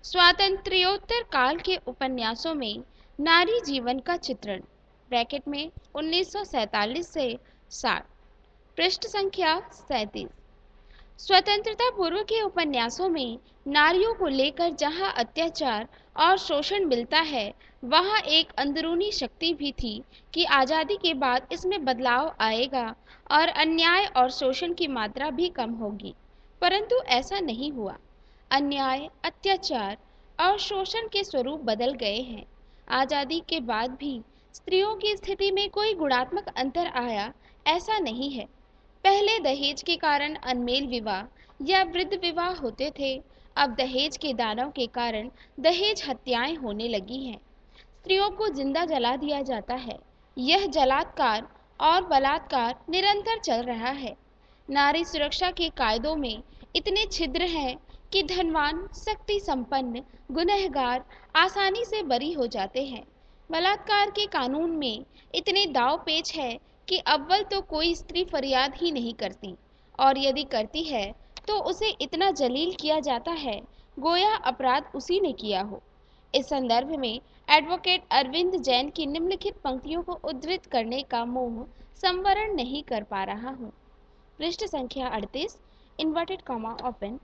स्वातंत्र्योत्तर काल के उपन्यासों में नारी जीवन का चित्रण ब्रैकेट में 1947 से 60 पृष्ठ संख्या 37। स्वतंत्रता पूर्व के उपन्यासों में नारियों को लेकर जहां अत्याचार और शोषण मिलता है, वहां एक अंदरूनी शक्ति भी थी कि आज़ादी के बाद इसमें बदलाव आएगा और अन्याय और शोषण की मात्रा भी कम होगी। परंतु ऐसा नहीं हुआ। अन्याय, अत्याचार और शोषण के स्वरूप बदल गए हैं। आज़ादी के बाद भी स्त्रियों की स्थिति में कोई गुणात्मक अंतर आया, ऐसा नहीं है। पहले दहेज के कारण अनमेल विवाह या वृद्ध विवाह होते थे। अब दहेज के दानों के कारण दहेज हत्याएं होने लगी हैं। स्त्रियों को जिंदा जला दिया जाता है। यह जलात्कार और बलात्कार निरंतर चल रहा है। नारी सुरक्षा के कायदों में इतने छिद्र हैं कि धनवान, शक्ति संपन्न गुनहगार आसानी से बरी हो जाते हैं। बलात्कार के कानून में इतने दांव पेच है कि अव्वल तो कोई स्त्री फरियाद ही नहीं करती, और यदि करती है तो उसे इतना जलील किया जाता है गोया अपराध उसी ने किया हो। इस संदर्भ में एडवोकेट अरविंद जैन की निम्नलिखित पंक्तियों को उद्धृत करने का मोह संवरण नहीं कर पा रहा हूँ। पृष्ठ संख्या 38 इन्वर्टेड कॉमा ओपन।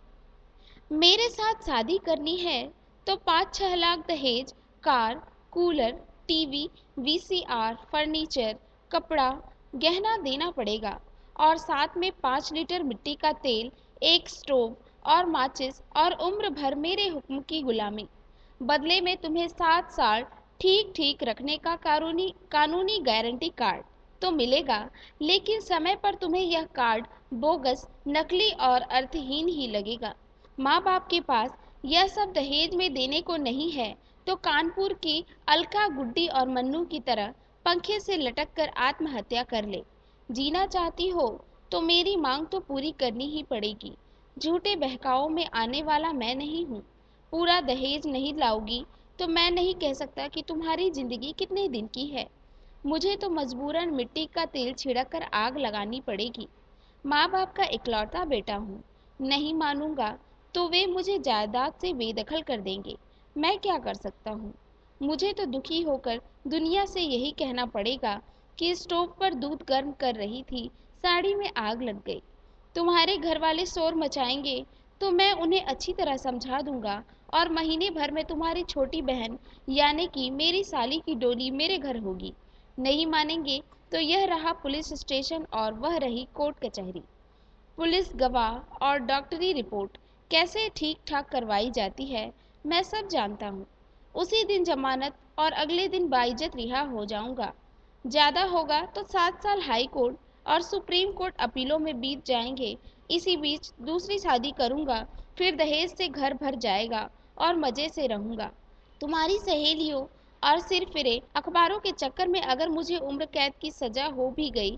मेरे साथ शादी करनी है तो 5-6 लाख दहेज, car, cooler, TV, VCR, furniture, कपड़ा, गहना देना पड़ेगा और साथ में 5 लीटर मिट्टी का तेल, एक स्टोव और माचिस और उम्र भर मेरे हुक्म की गुलामी। बदले में तुम्हें 7 साल ठीक ठीक रखने का कानूनी गारंटी कार्ड तो मिलेगा, लेकिन समय पर तुम्हें यह कार्ड बोगस, नकली और अर्थहीन ही लगेगा। माँ बाप के पास यह सब दहेज में देने को नहीं है तो कानपुर की अलका, गुड्डी और मन्नू की तरह पंखे से लटक कर आत्महत्या कर ले। जीना चाहती हो तो मेरी मांग तो पूरी करनी ही पड़ेगी। झूठे बहकावों में आने वाला मैं नहीं हूँ। पूरा दहेज नहीं लाओगी तो मैं नहीं कह सकता कि तुम्हारी जिंदगी कितने दिन की है। मुझे तो मजबूरन मिट्टी का तेल छिड़क कर आग लगानी पड़ेगी। माँ बाप का इकलौता बेटा हूँ। नहीं मानूंगा तो वे मुझे जायदाद से बेदखल कर देंगे। मैं क्या कर सकता हूँ? मुझे तो दुखी होकर दुनिया से यही कहना पड़ेगा कि स्टोव पर दूध गर्म कर रही थी, साड़ी में आग लग गई। तुम्हारे घर वाले शोर मचाएंगे तो मैं उन्हें अच्छी तरह समझा दूंगा और महीने भर में तुम्हारी छोटी बहन यानी कि मेरी साली की डोली मेरे घर होगी। नहीं मानेंगे तो यह रहा पुलिस स्टेशन और वह रही कोर्ट कचहरी। पुलिस गवाह और डॉक्टरी रिपोर्ट कैसे ठीक ठाक करवाई जाती है मैं सब जानता हूँ। उसी दिन जमानत और अगले दिन बाइज्जत रिहा हो जाऊंगा। ज़्यादा होगा तो 7 साल हाई कोर्ट और सुप्रीम कोर्ट अपीलों में बीत जाएंगे। इसी बीच दूसरी शादी करूंगा, फिर दहेज से घर भर जाएगा और मज़े से रहूंगा। तुम्हारी सहेलियों और सिरफिरे अखबारों के चक्कर में अगर मुझे उम्र कैद की सज़ा हो भी गई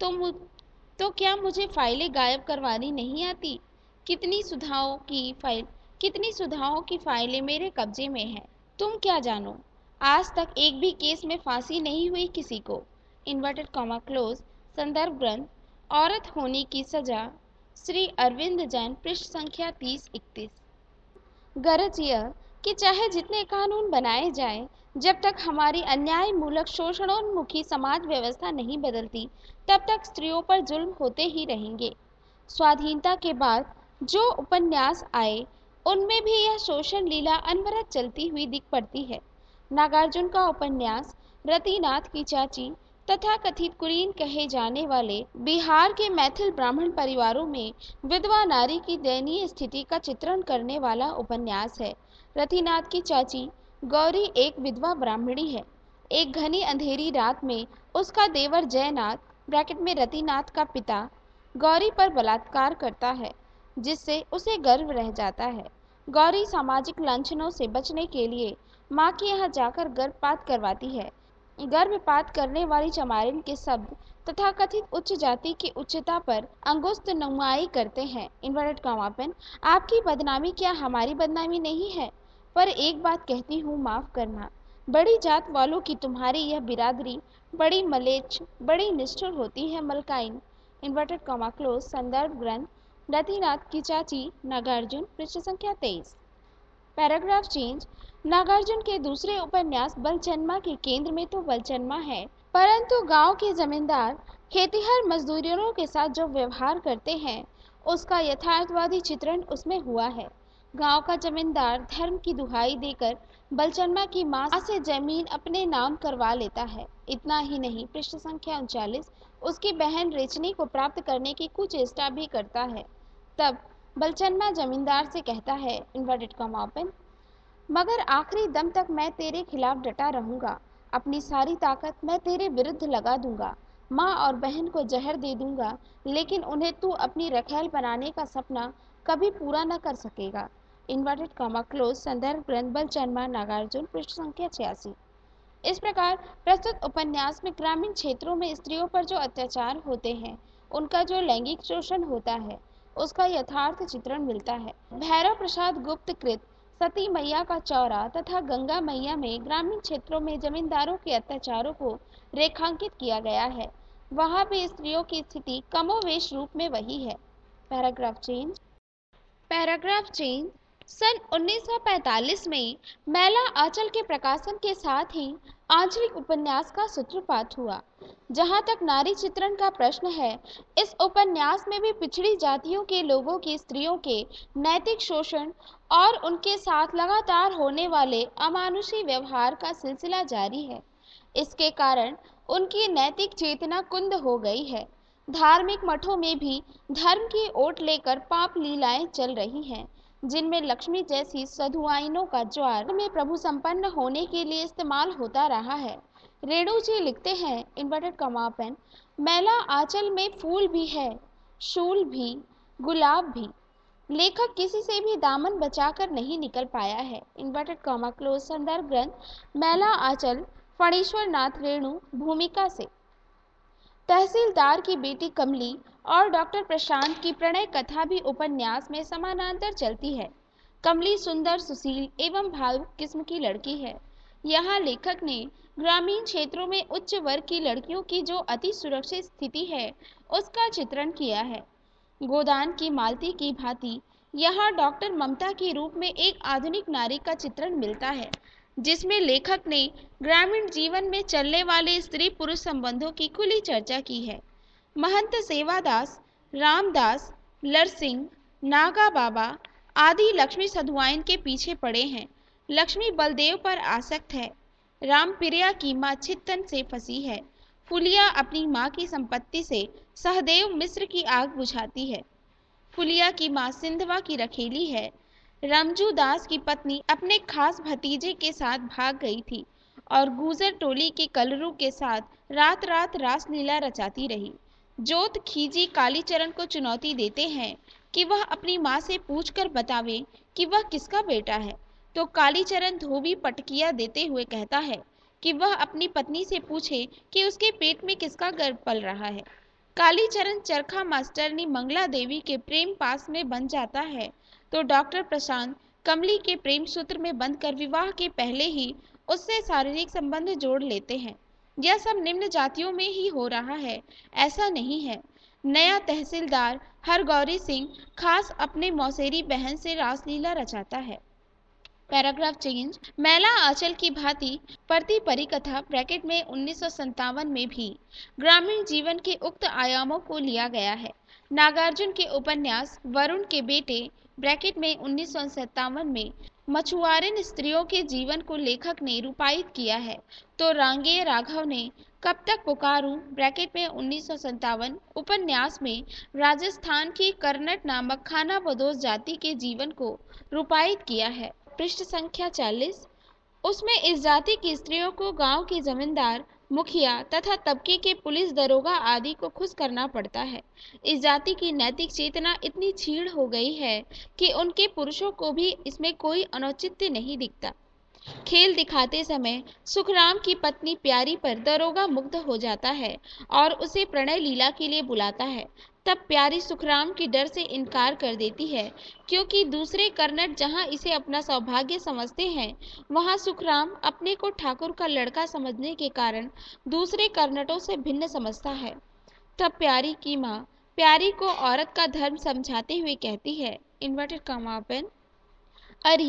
तो क्या मुझे फाइलें गायब करवानी नहीं आती? कितनी सुधाओं की फाइलें मेरे कब्जे में हैं। तुम क्या जानो? आज तक एक भी केस में फांसी नहीं हुई किसी को। Inverted comma close. संदर्भ ग्रंथ औरत होने की सजा, श्री अरविंद जैन, पृष्ठ संख्या 30-31। गरज यह कि चाहे जितने कानून बनाए जाएं, जब तक हमारी अन्याय मूलक शोषणोन्मुखी समाज व्यवस्था नहीं बदलती, तब तक स्त्रियों पर जुल्म होते ही रहेंगे। स्वाधीनता के बाद जो उपन्यास आए, उनमें भी यह शोषण लीला अनवरत चलती हुई दिख पड़ती है। नागार्जुन का उपन्यास रतिनाथ की चाची तथा कथित कुलीन कहे जाने वाले बिहार के मैथिल ब्राह्मण परिवारों में विधवा नारी की दयनीय स्थिति का चित्रण करने वाला उपन्यास है। रतिनाथ की चाची गौरी एक विधवा ब्राह्मणी है। एक घनी अंधेरी रात में उसका देवर जयनाथ ब्रैकेट में रतिनाथ का पिता गौरी पर बलात्कार करता है, जिससे उसे गर्व रह जाता है। गौरी सामाजिक लांछनों से बचने के लिए माँ के यहाँ जाकर गर्भपात करवाती है। गर्भपात करने वाली चमारिन के शब्द तथा कथित उच्च जाति की उच्चता पर अंगुष्ठ नुमाई करते हैं। Inverted comma open. आपकी बदनामी क्या हमारी बदनामी नहीं है? पर एक बात कहती हूँ, माफ करना। बड़ी जात वालों की तुम्हारी यह बिरादरी बड़ी मलेच्छ, बड़ी निष्ठुर होती है मलकाइन। Inverted comma close. संदर्भ ग्रंथ रतिनाथ की चाची, नागार्जुन, पृष्ठ संख्या 23। Paragraph change. नागार्जुन के दूसरे उपन्यास बलचन्मा के केंद्र में तो बलचन्मा है, परंतु गांव के जमींदार खेतिहर मजदूरों के साथ जो व्यवहार करते हैं उसका यथार्थवादी चित्रण उसमें हुआ है। गांव का जमींदार धर्म की दुहाई देकर बलचन्मा की मां से जमीन अपने नाम करवा लेता है। इतना ही नहीं, पृष्ठ संख्या 39, उसकी बहन रेचनी को प्राप्त करने की कुचेष्टा भी करता है। तब बलचन्मा जमींदार से कहता है इन्वर्टेड कॉमा ओपन, मगर आखिरी दम तक मैं तेरे खिलाफ डटा रहूंगा, अपनी सारी ताकत मैं तेरे विरुद्ध लगा दूंगा, माँ और बहन को जहर दे दूंगा, लेकिन उन्हें तू अपनी रखैल बनाने का सपना कभी पूरा न कर सकेगा। Inverted comma close. संदर्भ ग्रंथ बलचन्मा नागार्जुन, पृष्ठ संख्या 86। इस प्रकार प्रस्तुत उपन्यास में ग्रामीण क्षेत्रों में स्त्रियों पर जो अत्याचार होते हैं, उनका जो लैंगिक शोषण होता है, उसका यथार्थ चित्रण मिलता है। भैरव प्रसाद गुप्त कृत सती मैया का चौरा तथा गंगा मैया में ग्रामीण क्षेत्रों में जमींदारों के अत्याचारों को रेखांकित किया गया है। वहां भी स्त्रियों की स्थिति कमोवेश रूप में वही है। Paragraph change. Paragraph change. सन 1945 में मैला आंचल के प्रकाशन के साथ ही आंचलिक उपन्यास का सूत्रपात हुआ। जहां तक नारी चित्रण का प्रश्न है, इस उपन्यास में भी पिछड़ी जातियों के लोगों की स्त्रियों के नैतिक शोषण और उनके साथ लगातार होने वाले अमानुषी व्यवहार का सिलसिला जारी है। इसके कारण उनकी नैतिक चेतना कुंद हो गई है। धार्मिक मठों में भी धर्म की ओट लेकर पाप लीलाएं चल रही हैं, जिनमें लक्ष्मी जैसी साधुआइनों का ज्वार में प्रभु संपन्न होने के लिए इस्तेमाल होता रहा है। रेणु जी लिखते हैं इन्वर्टेड कॉमा ओपन, मैला आंचल में फूल भी है, शूल भी, गुलाब भी। लेखक किसी से भी दामन बचाकर नहीं निकल पाया है। Inverted comma close. संदर्भ ग्रंथ मैला आंचल, फणीश्वर नाथ रेणु, भूमिका से। तहसीलदार की बेटी कमली और डॉक्टर प्रशांत की प्रणय कथा भी उपन्यास में समानांतर चलती है। कमली सुंदर, सुशील एवं भावुक किस्म की लड़की है। यहाँ लेखक ने ग्रामीण क्षेत्रों में उच्च वर्ग की लड़कियों की जो अति सुरक्षित स्थिति है, उसका चित्रण किया है। गोदान की मालती की भांति यहाँ डॉक्टर ममता के रूप में एक आधुनिक नारी का चित्रण मिलता है, जिसमें लेखक ने ग्रामीण जीवन में चलने वाले स्त्री पुरुष संबंधों की खुली चर्चा की है। महंत सेवादास, रामदास, लरसिंह, नागा बाबा आदि लक्ष्मी साधुआइन के पीछे पड़े हैं। लक्ष्मी बलदेव पर आसक्त है। रामप्रिया की मां छित्तन से फंसी है। फुलिया अपनी मां की संपत्ति से सहदेव मिश्र की आग बुझाती है। फुलिया की मां सिंधवा की रखेली है। रमजू दास की पत्नी अपने खास भतीजे के साथ भाग गई थी और गुजर टोली के कलरू के साथ रात रात रासलीला रचाती रही। जोत खीजी कालीचरण को चुनौती देते हैं कि वह अपनी मां से पूछकर बतावे कि वह किसका बेटा है, तो कालीचरण धोबी पटकिया देते हुए कहता है कि वह अपनी पत्नी से पूछे कि उसके पेट में किसका गर्भ पल रहा है। कालीचरण चरखा मास्टरनी मंगला देवी के प्रेम पास में बन जाता है, तो डॉक्टर प्रशांत कमली के प्रेम सूत्र में बंधकर विवाह के पहले ही उससे शारीरिक संबंध जोड़ लेते हैं। यह सब निम्न जातियों में ही हो रहा है, ऐसा नहीं है। नया तहसीलदार हरगौरी सिंह खास अपने मौसेरी बहन से रासलीला रचाता है। Paragraph change. मैला आंचल की भांति पड़ती परिकथा ब्रैकेट में 1957 में भी ग्रामीण जीवन के उक्त आयामों को लिया गया है। नागार्जुन के उपन्यास वरुण के बेटे ब्रैकेट में 1957 में मछुआरिन स्त्रियों के जीवन को लेखक ने रूपायित किया है, तो रांगेय राघव ने कब तक पुकारूं ब्रैकेट में 1957 उपन्यास में राजस्थान की कर्नट नामक खाना बदोश जाति के जीवन को रूपायित किया है। पृष्ठ संख्या 40। उसमें इस जाति की स्त्रियों को गांव के जमींदार, मुखिया तथा तबके के पुलिस दरोगा आदि को खुश करना पड़ता है। इस जाति की नैतिक चेतना इतनी क्षीण हो गई है कि उनके पुरुषों को भी इसमें कोई अनौचित्य नहीं दिखता। खेल दिखाते समय सुखराम की पत्नी प्यारी पर दरोगा मुग्ध हो जाता है और उसे प्रणय लीला के लिए बुलाता है। तब प्यारी सुखराम की डर से इनकार कर देती है, क्योंकि दूसरे कर्नट जहां इसे अपना सौभाग्य समझते हैं, वहां सुखराम अपने को ठाकुर का लड़का समझने के कारण दूसरे कर्नटों से भिन्न समझता है। तब प्यारी की माँ प्यारी को औरत का धर्म समझाते हुए कहती है, इन्वर्टेड कॉमा ओपन, अरे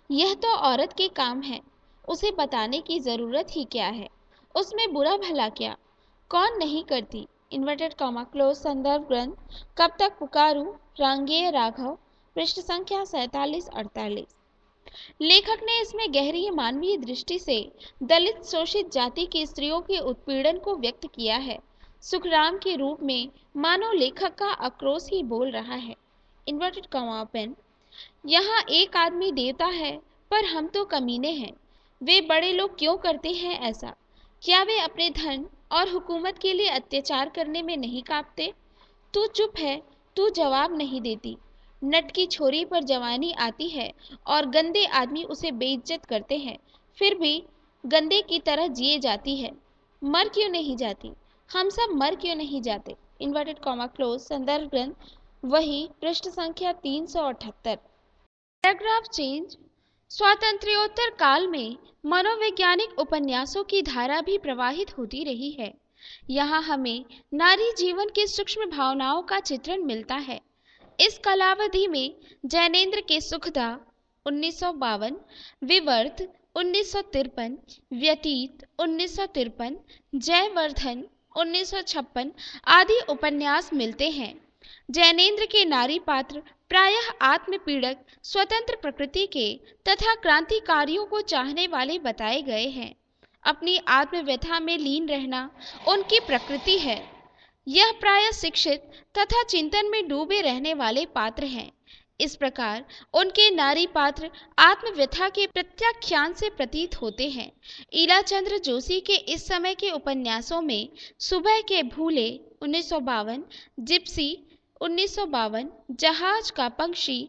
यह तो औरत के काम है, उसे बताने की जरूरत ही क्या है, उसमें बुरा भला क्या, कौन नहीं करती। इन्वर्टेड कॉमा क्लोज संदर्भ ग्रंथ कब तक पुकारूं रांगेय राघव, पृष्ठ संख्या 47-48। लेखक ने इसमें गहरी मानवीय दृष्टि से दलित शोषित जाति की स्त्रियों के उत्पीड़न को व्यक्त किया है। सुखराम के रूप में मानो लेखक का आक्रोश ही बोल रहा है। Inverted comma open. यहाँ एक आदमी देवता है, पर हम तो कमीने हैं। वे बड़े लोग क्यों करते हैं ऐसा? क्या वे अपने धन और हुकूमत के लिए अत्याचार करने में नहीं कांपते? तू चुप है, तू जवाब नहीं देती। नट की छोरी पर जवानी आती है और गंदे आदमी उसे बेइज्जत करते हैं, फिर भी गंदे की तरह जिए जाती है। मर क्यों नहीं जाती? हम सब मर क्यों नहीं जाते? इन्वर्टेड कॉमा क्लोज संदर्भ ग्रंथ वही, पृष्ठ संख्या 378। Paragraph change. स्वातंत्र्योत्तर काल में मनोवैज्ञानिक उपन्यासों की धारा भी प्रवाहित होती रही है। यहाँ हमें नारी जीवन की सूक्ष्म भावनाओं का चित्रण मिलता है। इस कालावधि में जैनेन्द्र के सुखदा 1952, विवर्त 1953, व्यतीत 1953, जयवर्धन 1956 आदि उपन्यास मिलते हैं। जैनेन्द्र के नारी पात्र प्रायः आत्मपीड़क, स्वतंत्र प्रकृति के तथा क्रांतिकारियों को चाहने वाले बताए गए हैं। अपनी आत्मव्यथा में लीन रहना उनकी प्रकृति है। यह प्रायः शिक्षित तथा चिंतन में डूबे रहने वाले पात्र हैं। इस प्रकार उनके नारी पात्र आत्मव्यथा के प्रत्याख्यान से प्रतीत होते हैं। ईलाचंद्र जोशी के इस समय के उपन्यासों में सुबह के भूले 1952, जिप्सी 1952, जहाज का पंक्षी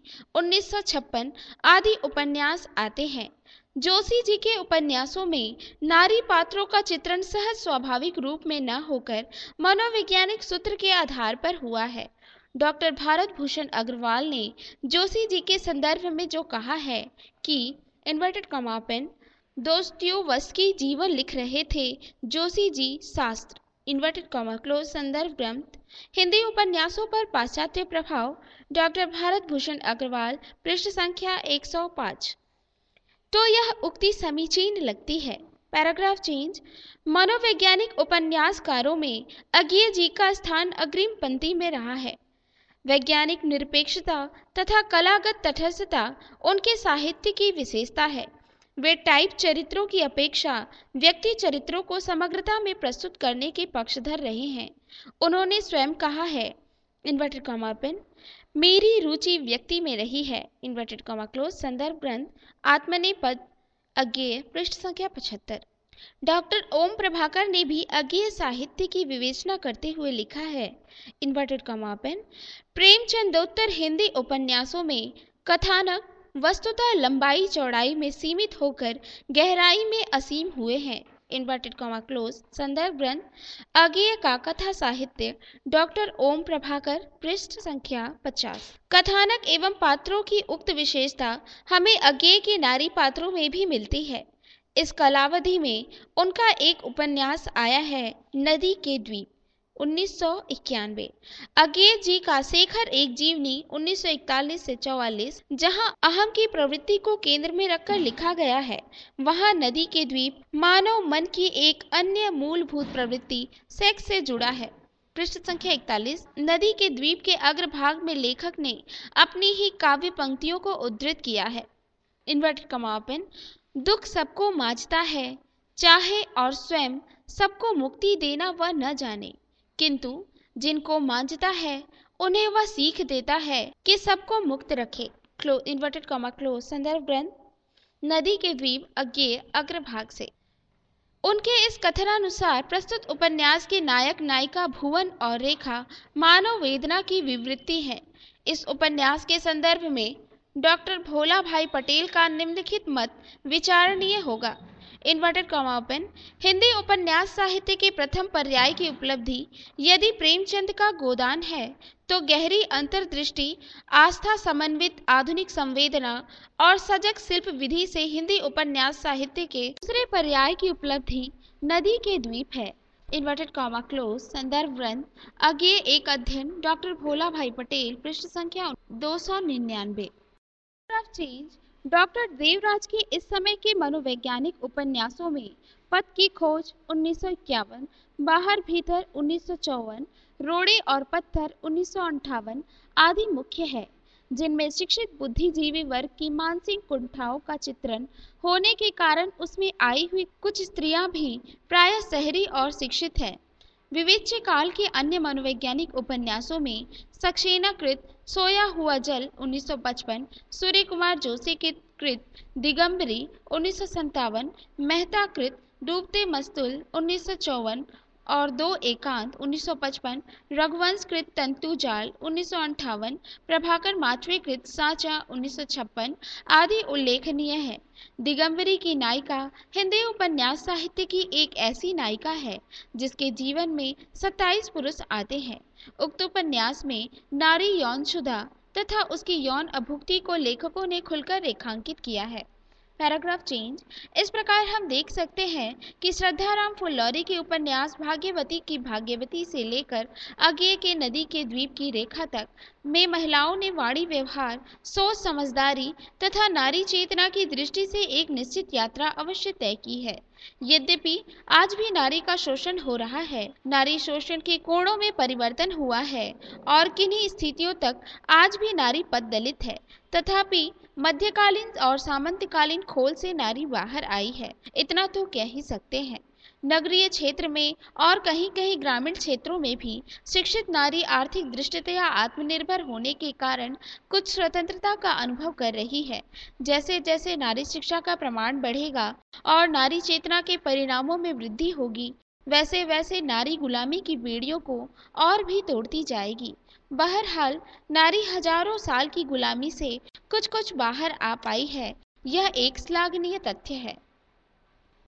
1956 आदि उपन्यास आते हैं। जोशी जी के उपन्यासों में नारी पात्रों का चित्रण सहज स्वाभाविक रूप में न होकर मनोवैज्ञानिक सूत्र के आधार पर हुआ है। डॉक्टर भारत भूषण अग्रवाल ने जोशी जी के संदर्भ में जो कहा है कि इन्वर्टेड कॉमा ओपन, दोस्तोयेव्स्की जीवन लिख रहे थे जोशी जी शास्त्र, इन्वर्टेड कॉमा क्लोज संदर्भ ग्रंथ, हिंदी उपन्यासों पर पाश्चात्य प्रभाव, डॉक्टर भारत भूषण अग्रवाल, पृष्ठ संख्या 105। तो यह उक्ति समीचीन लगती है। Paragraph change. मनोवैज्ञानिक उपन्यासकारों में अज्ञेय जी का स्थान अग्रिम पंक्ति में रहा है। वैज्ञानिक निरपेक्षता तथा कलागत तटस्थता उनके साहित्य की विशेषता है। वे टाइप चरित्रों की अपेक्षा व्यक्ति चरित्रों को समग्रता में प्रस्तुत करने के पक्षधर रहे हैं। उन्होंने स्वयं कहा है, इन्वर्टेड कॉमा ओपन, मेरी रुचि व्यक्ति में रही है, इन्वर्टेड कॉमा क्लोज संदर्भ ग्रंथ आत्मनेपद अज्ञेय, पृष्ठ संख्या 75। डॉक्टर ओम प्रभाकर ने भी अज्ञेय साहित्य की विवेचना करते हुए लिखा है, इन्वर्टेड कॉमा ओपन, प्रेमचंदोत्तर हिंदी उपन्यासों में कथानक वस्तुतः लंबाई चौड़ाई में सीमित होकर गहराई में असीम हुए हैं, इन्वर्टेड कॉमा क्लोज संदर्भ ग्रंथ अज्ञेय का कथा साहित्य, डॉक्टर ओम प्रभाकर, पृष्ठ संख्या 50। कथानक एवं पात्रों की उक्त विशेषता हमें अज्ञेय के नारी पात्रों में भी मिलती है। इस कालावधि में उनका एक उपन्यास आया है, नदी के द्वीप, 1991। अज्ञेय जी का शेखर एक जीवनी 1941 से 44, जहां अहम की प्रवृत्ति को केंद्र में रखकर लिखा गया है, वहां नदी के द्वीप मानव मन की एक अन्य मूलभूत प्रवृत्ति सेक्स से जुड़ा है। पृष्ठ संख्या 41। नदी के द्वीप के अग्रभाग में लेखक ने अपनी ही काव्य पंक्तियों को उद्धृत किया है, इन्वर्टेड कॉमा ओपन, दुख सबको मांझता है, चाहे और स्वयं सबको मुक्ति देना वह न जाने, किंतु जिनको मांझता है उन्हें वह सीख देता है कि सबको मुक्त रखे, इन्वर्टेड कॉमा क्लोज संदर्भ ग्रंथ नदी के द्वीप अज्ञेय अग्रभाग से। उनके इस कथनानुसार प्रस्तुत उपन्यास के नायक नायिका भुवन और रेखा मानव वेदना की विवृत्ति है। इस उपन्यास के संदर्भ में डॉक्टर भोला भाई पटेल का निम्नलिखित मत विचारणीय होगा, इन्वर्टेड कॉमा ओपन, हिंदी उपन्यास साहित्य के प्रथम पर्याय की उपलब्धि यदि प्रेमचंद का गोदान है, तो गहरी अंतर्दृष्टि, आस्था समन्वित आधुनिक संवेदना और सजग शिल्प विधि से हिंदी उपन्यास साहित्य के दूसरे पर्याय की उपलब्धि नदी के द्वीप है, इन्वर्टेड कॉमा क्लोज संदर्भ ग्रंथ अज्ञेय एक अध्ययन, डॉक्टर भोला भाई पटेल, पृष्ठ संख्या 299। चेंज। डॉक्टर देवराज के इस समय के मनोवैज्ञानिक उपन्यासों में पथ की खोज 1951, बाहर भीतर 1954, रोड़े और पत्थर 1958 आदि मुख्य है, जिनमें शिक्षित बुद्धिजीवी वर्ग की मानसिक कुंठाओं का चित्रण होने के कारण उसमें आई हुई कुछ स्त्रियां भी प्रायः शहरी और शिक्षित हैं। विवेच्य काल के अन्य मनोवैज्ञानिक उपन्यासों में सक्सेना कृत सोया हुआ जल 1955, सूर्य कुमार जोशी कृत दिगंबरी 1957, मेहता कृत डूबते मस्तूल 1954 और दो एकांत 1955, रघुवंश कृत तंतु जाल 1958, प्रभाकर माचवे कृत साचा 1956 आदि उल्लेखनीय है। दिगंबरी की नायिका हिंदी उपन्यास साहित्य की एक ऐसी नायिका है जिसके जीवन में 27 पुरुष आते हैं। उक्त उपन्यास में नारी यौन क्षुधा तथा उसकी यौन अभुक्ति को लेखकों ने खुलकर रेखांकित किया है। Paragraph change. इस प्रकार हम देख सकते हैं कि श्रद्धाराम फुल्लौरी के उपन्यास भाग्यवती की भाग्यवती से लेकर अज्ञेय के नदी के द्वीप की रेखा तक में महिलाओं ने वाणी व्यवहार, सोच समझदारी तथा नारी चेतना की दृष्टि से एक निश्चित यात्रा अवश्य तय की है। यद्यपि आज भी नारी का शोषण हो रहा है, नारी शोषण के कोणों में परिवर्तन हुआ है और किन्हीं स्थितियों तक आज भी नारी पददलित है, तथापि मध्यकालीन और सामंतकालीन खोल से नारी बाहर आई है, इतना तो कह ही सकते हैं। नगरीय क्षेत्र में और कहीं कहीं ग्रामीण क्षेत्रों में भी शिक्षित नारी आर्थिक दृष्टितया आत्मनिर्भर होने के कारण कुछ स्वतंत्रता का अनुभव कर रही है। जैसे जैसे नारी शिक्षा का प्रमाण बढ़ेगा और नारी चेतना के परिणामों में वृद्धि होगी, वैसे वैसे नारी गुलामी की बेड़ियों को और भी तोड़ती जाएगी। बहरहाल नारी हजारों साल की गुलामी से कुछ कुछ बाहर आ पाई है, यह एक श्लाघनीय तथ्य है।